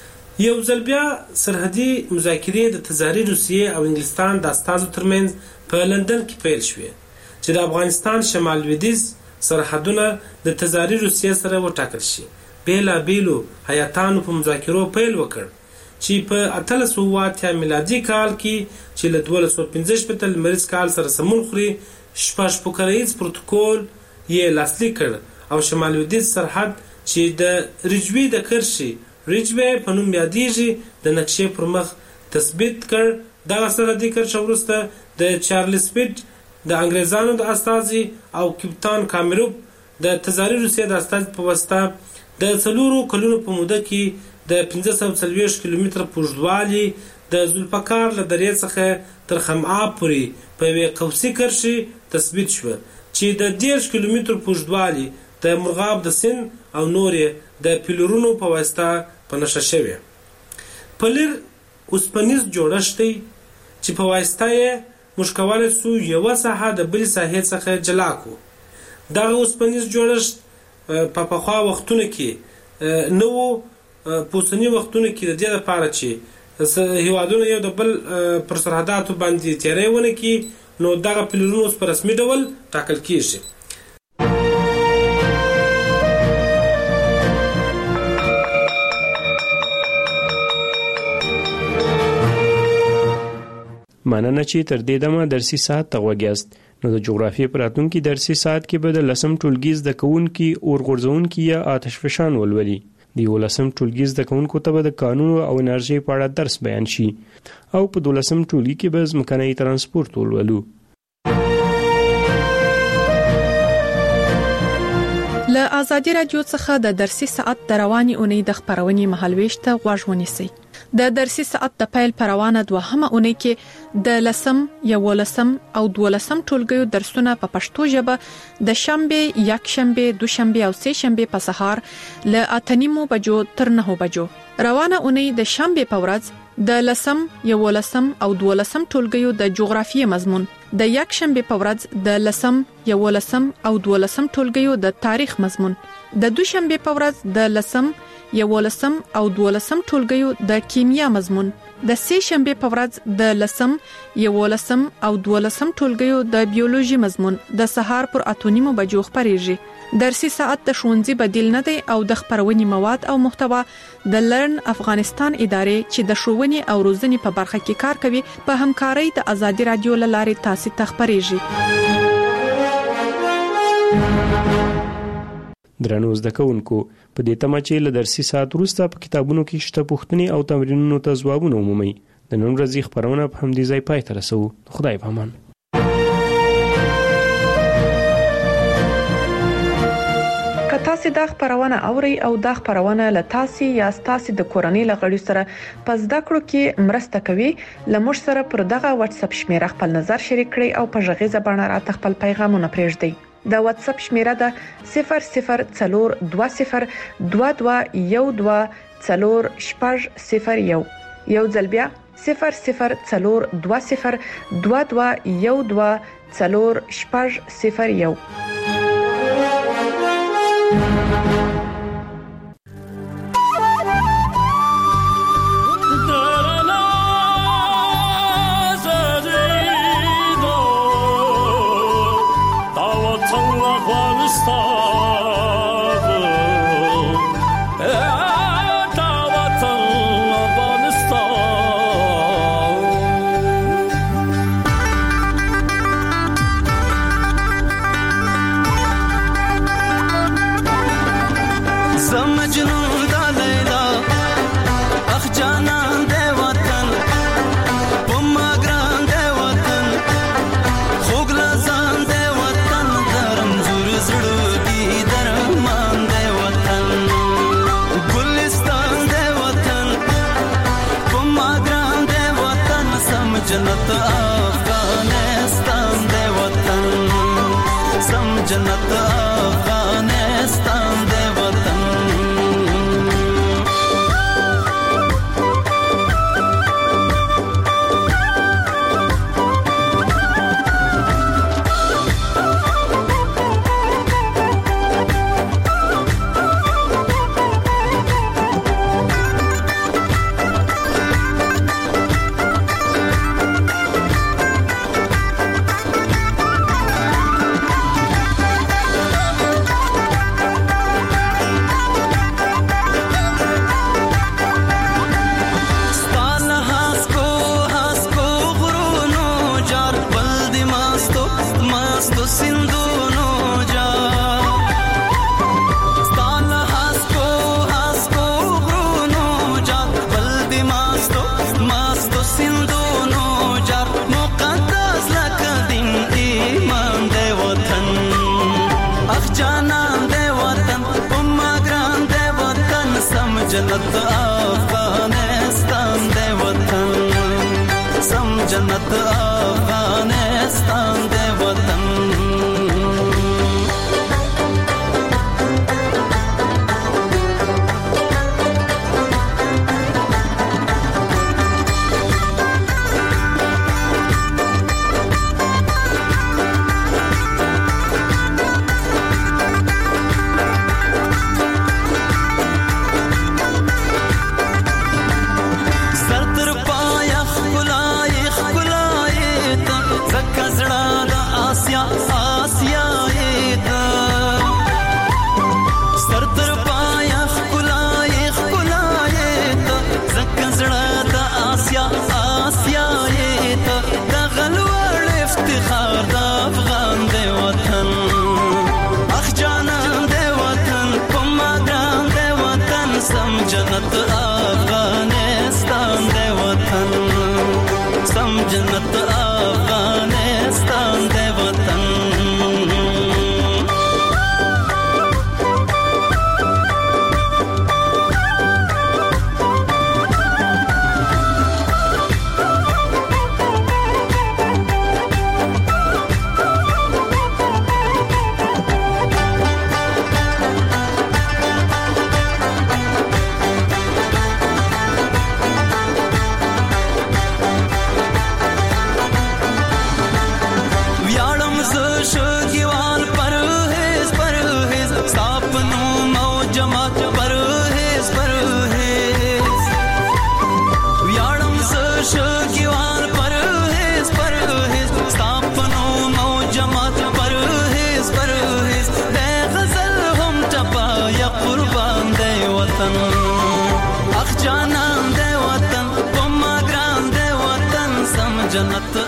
یو ځل بیا سرحدي مذاکرې د تزاري روسیې او انګلستان د استازو ترمنځ په لندن کې پیل شوې چې د افغانستان شمال لویدیځ سرحدونه د تزاري روسیې سره وټاکل شي. بیلا بیلو هیاتانو په مذاکرو پیل وکړ چې په اتلس سوه اتیا میلادي کال کې چې له دولس سوه پنځه شپېته لمریز کال سره سمون خوري شپږ پوکریز پروتوکول یې لاسلیک کړ او شمال لویدیځ سرحد چې د رجوي د کرښې رجوي په نوم یادیږي د نقشې پر مخ تثبیت کړ. دغه سرحدي کرښه وروسته د چارلز پیټ د انګریزانو د استازي او کپتان کامیروف د تزاري روسیې د استازي په واسطه د څلورو کلونو په موده کې د پنځه سوه څلوېښت کیلومتره پوږدوالي د ذوالفقار له درې څخه تر خمعاب پورې په یوې قوسي کرښې تثبیت شوه چې د دېرش کیلومترو پوږدوالي د مرغاب د سیند او نورې د پیلرونو په واسطه په نښه شوې. پلر اوسپنیز جوړښت دی چې په واسطه یې موږ کولی سو یوه ساحه د بلې ساحې څخه جلا کړو. دغه اوسپنیز جوړښت په پخوا وختونو کې نو په اوسني وختونو کې د دې لپاره چې هیوادونه یو د بل پر سرحداتو باندې تیری ونه کړي نو دغه پلرونه اوس په رسمي ډول ټاکل کیږي. مننه چې تر دې دمه درسي ساعت ته غوږیاست. نو د جغرافیې په راتلونکي درسي ساعت کې به د لسم ټولګي زده کوونکي اور غورځونکي یا آتش فشان ولولي. د یولسم ټولګي زده کوونکو ته به د قانون او انرژي په اړه درس بیان شي او په دولسم ټولګي کې به ځمکنی ترانسپورت ولولو. له ازادي رادیو څخه د درسي ساعت د رواني اونۍ د خبرونې مهالويش ته غوږ ونیسئ. د درسي ساعت د پیل پروانه دوهمه اونۍ کې د لسم، یولسم او دولسم ټولګیو درسونه په پښتو ژبه د شنبه، یکشنبه، دوشنبه او سه شنبه په سهار له اته نیمو بجو تر نهو بجو. روانه اونۍ د شنبه په ورځ د لسم، یولسم او دولسم ټولګیو د جغرافیې مضمون، د یکشنبه په ورځ د لسم، یولسم او دولسم ټولګیو د تاریخ مضمون، د دوشنبه په ورځ د لسم، یولسم او دولسم ټولګیو د کیمیا مضمون، د سه شنبه په ورځ د لسم، یولسم او دولسم ټولګیو د بیولوژي مضمون د سهار پر اته نیمو بجو خبريږي. درسي ساعت د ښوونځي بدیل نه دی او د خبرونې مواد او محتوا د لرن افغانستان ادارې چې د ښوونې او روزنې په برخه کې کار کوي په همکارۍ د ازادي رادیو لارې تاسو ته خبريږي. درنو زده کوونکو، په دې تمه چې له درسي ساعت وروسته په کتابونو کې شته پوښتنې او تمرینونو ته ځوابونه ومومئ. د نن ورځې خبرونه په همدې ځای پای ته رسوو. خدای په امان. که تاسو دا خبرونه اورئ او دا خبرونه له تاسو یا تاسو د کورنۍ لغړي سره په زده کړو کې مرسته کوي، لمر سره پر دغه واتس اپ شمیره خپل نظر شریک کړئ او په ژغیزه باندې راته خپل پیغامونه پرېږدئ. دا واتس اپ شمیره ده صفر صفر څلور دوه صفر دوه دوه یو دوه څلور شپږ صفر یو. یو ځل بیا صفر صفر څلور دوه صفر دوه دوه یو دوه څلور شپږ صفر یو. जन्नत अफगानिस्तान दे वतन, सम जन्नत अफगानिस्तान दे वतन. जन्नत अफगानिस्तान दे वतन, सम जन्नत अफगानिस्तान दे वतन. Zra جنت